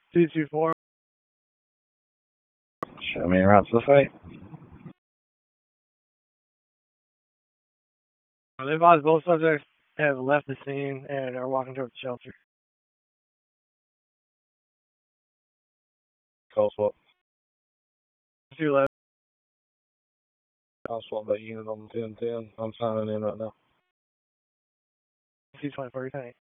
224. Show me around to the site. They advised both subjects have left the scene and are walking towards the shelter. Call swap. 2 left. I'll swap that unit on 1010. I'm signing in right now. 224.